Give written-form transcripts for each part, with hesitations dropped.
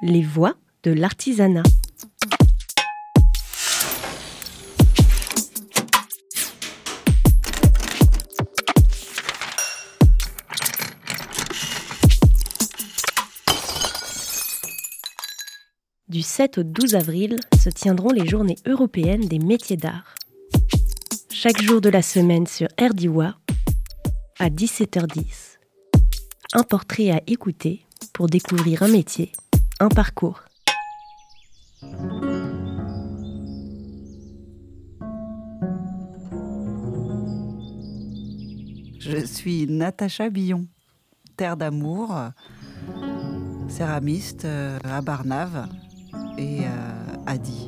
Les voix de l'artisanat. Du 7 au 12 avril se tiendront les Journées européennes des métiers d'art. Chaque jour de la semaine sur RDIWA, à 17h10. Un portrait à écouter pour découvrir un métier, un parcours. Je suis Natacha Billon, terre d'amour, céramiste à Barnave et à Die.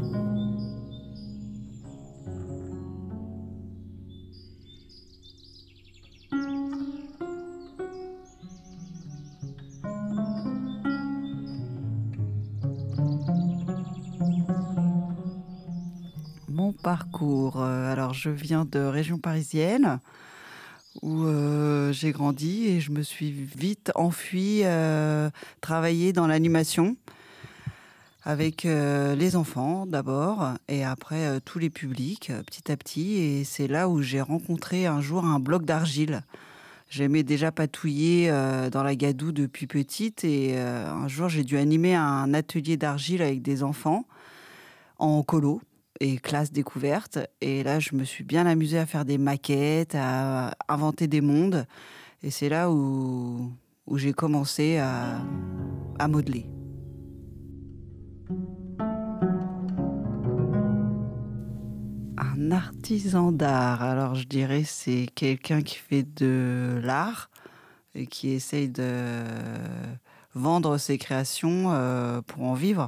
Mon parcours, alors je viens de région parisienne où j'ai grandi et je me suis vite enfuie travailler dans l'animation avec les enfants d'abord et après tous les publics petit à petit. Et c'est là où j'ai rencontré un jour un bloc d'argile. J'aimais déjà patouiller dans la gadoue depuis petite et un jour j'ai dû animer un atelier d'argile avec des enfants en colo et classe découverte. Et là, je me suis bien amusée à faire des maquettes, à inventer des mondes. Et c'est là où j'ai commencé à modeler. Un artisan d'art, alors je dirais c'est quelqu'un qui fait de l'art et qui essaye de vendre ses créations pour en vivre.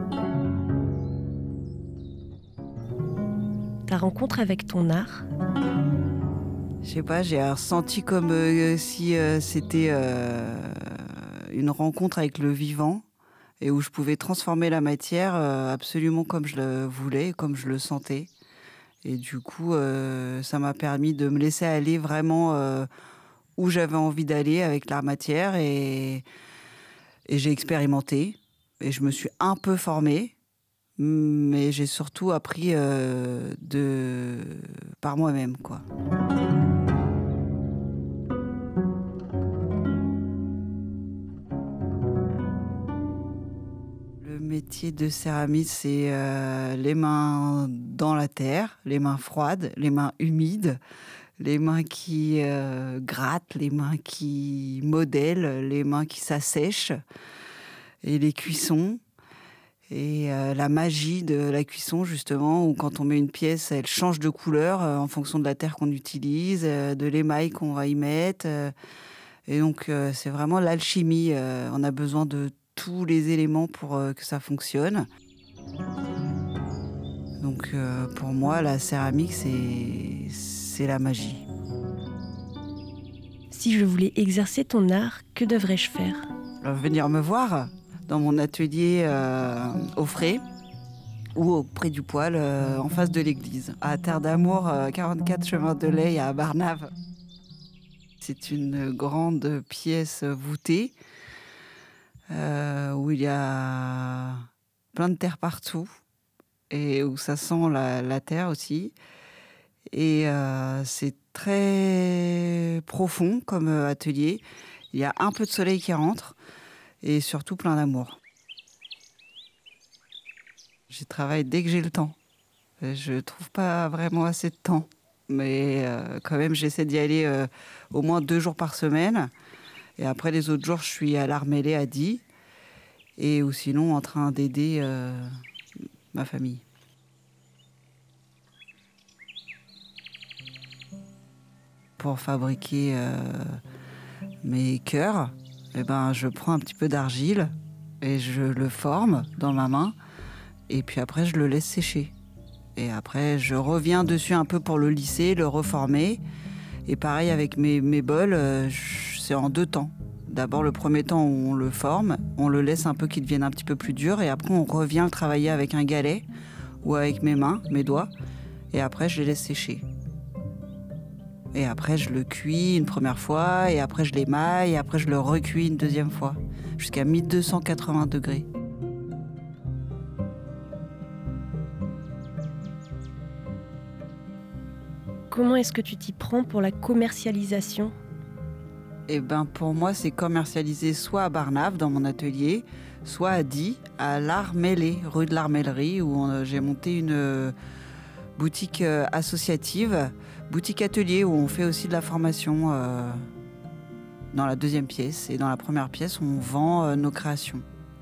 Ta rencontre avec ton art? Je sais pas, j'ai ressenti comme si c'était une rencontre avec le vivant et où je pouvais transformer la matière absolument comme je le voulais, comme je le sentais. Et du coup, ça m'a permis de me laisser aller vraiment où j'avais envie d'aller avec la matière et j'ai expérimenté et je me suis un peu formée. Mais j'ai surtout appris par moi-même, quoi. Le métier de céramiste, c'est les mains dans la terre, les mains froides, les mains humides, les mains qui grattent, les mains qui modèlent, les mains qui s'assèchent et les cuissons. Et la magie de la cuisson, justement, où quand on met une pièce, elle change de couleur en fonction de la terre qu'on utilise, de l'émail qu'on va y mettre. Et donc, c'est vraiment l'alchimie. On a besoin de tous les éléments pour que ça fonctionne. Donc, pour moi, la céramique, c'est la magie. Si je voulais exercer ton art, que devrais-je faire? Venir me voir dans mon atelier au frais ou auprès du poêle en face de l'église, à Terre d'Amour, 44 chemin de l'Aille à Barnave. C'est une grande pièce voûtée où il y a plein de terre partout et où ça sent la terre aussi. Et c'est très profond comme atelier. Il y a un peu de soleil qui rentre. Et surtout plein d'amour. J'y travaille dès que j'ai le temps. Je trouve pas vraiment assez de temps. Mais quand même, j'essaie d'y aller au moins 2 jours par semaine. Et après, les autres jours, je suis à l'Armélé à Die. Et ou sinon, en train d'aider ma famille. Pour fabriquer mes cœurs, eh ben, je prends un petit peu d'argile et je le forme dans ma main. Et puis après, je le laisse sécher. Et après, je reviens dessus un peu pour le lisser, le reformer. Et pareil avec mes bols, c'est en 2 temps. D'abord, le premier temps, on le forme, on le laisse un peu qu'il devienne un petit peu plus dur. Et après, on revient le travailler avec un galet ou avec mes mains, mes doigts. Et après, je les laisse sécher. Et après, je le cuis une première fois, et après, je l'émaille, et après, je le recuis une deuxième fois, jusqu'à 1280 degrés. Comment est-ce que tu t'y prends pour la commercialisation ? Eh ben, pour moi, c'est commercialisé soit à Barnave, dans mon atelier, soit à Die, à l'Armêlée, rue de l'Armellerie, où j'ai monté une boutique associative, boutique atelier, où on fait aussi de la formation dans la deuxième pièce. Et dans la première pièce, on vend nos créations.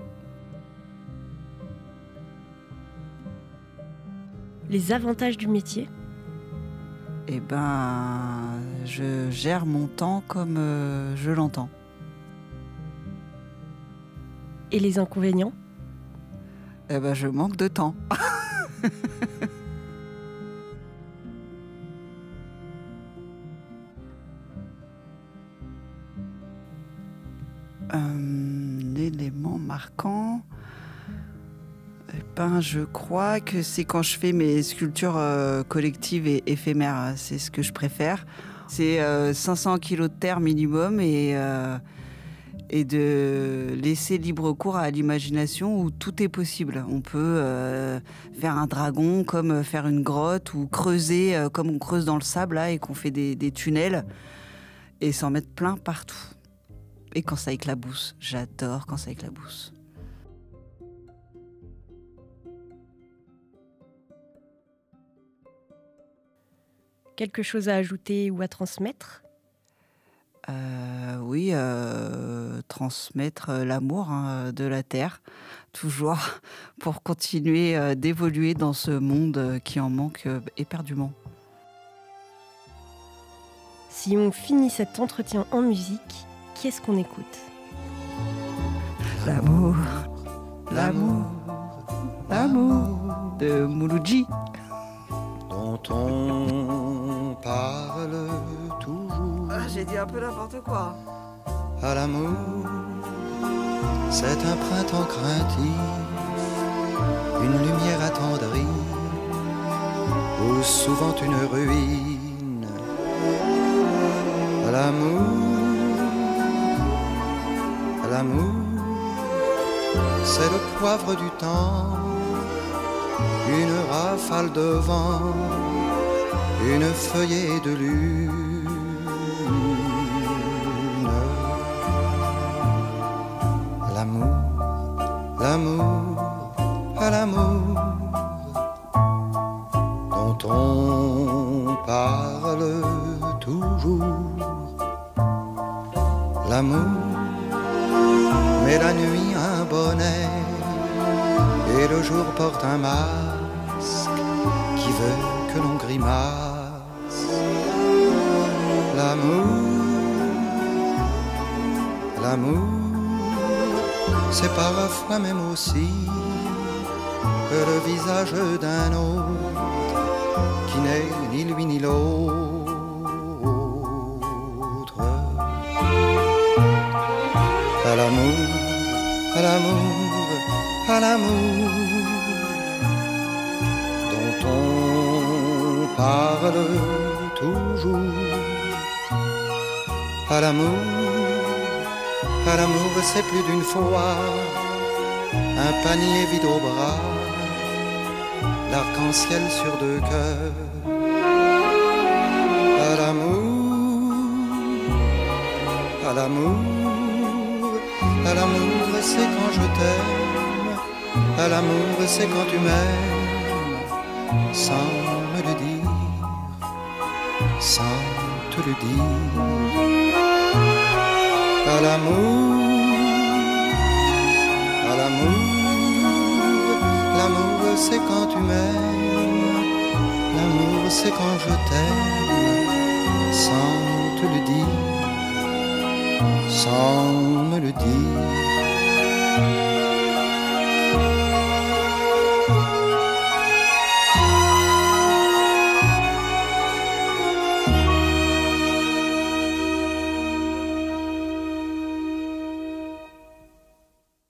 Les avantages du métier ? Eh ben, je gère mon temps comme je l'entends. Et les inconvénients ? Eh ben, je manque de temps. L'élément marquant, eh ben, je crois que c'est quand je fais mes sculptures collectives et éphémères. C'est ce que je préfère. C'est 500 kilos de terre minimum et de laisser libre cours à l'imagination où tout est possible. On peut faire un dragon comme faire une grotte ou creuser comme on creuse dans le sable là, et qu'on fait des tunnels et s'en mettre plein partout. Et quand ça éclabousse, j'adore quand ça éclabousse. Quelque chose à ajouter ou à transmettre ? Oui, transmettre l'amour de la terre, toujours, pour continuer d'évoluer dans ce monde qui en manque éperdument. Si on finit cet entretien en musique, qu'est-ce qu'on écoute ? L'amour, l'amour, l'amour de Mouloudji. Dont on parle toujours. J'ai dit un peu n'importe quoi. À l'amour, c'est un printemps craintif, une lumière attendrie, ou souvent une ruine. À l'amour, c'est le poivre du temps, une rafale de vent, une feuillée de lune. À l'amour dont on parle toujours. L'amour met la nuit un bonnet et le jour porte un masque qui veut que l'on grimace. L'amour, c'est parfois même aussi le visage d'un autre qui n'est ni lui ni l'autre. À l'amour dont on parle toujours. À l'amour, c'est plus d'une fois un panier vide au bras, l'arc-en-ciel sur deux cœurs. À l'amour, c'est quand je t'aime. À l'amour, c'est quand tu m'aimes, sans me le dire, sans te le dire. À l'amour, c'est quand tu m'aimes. L'amour, c'est quand je t'aime, sans te le dire, sans me le dire.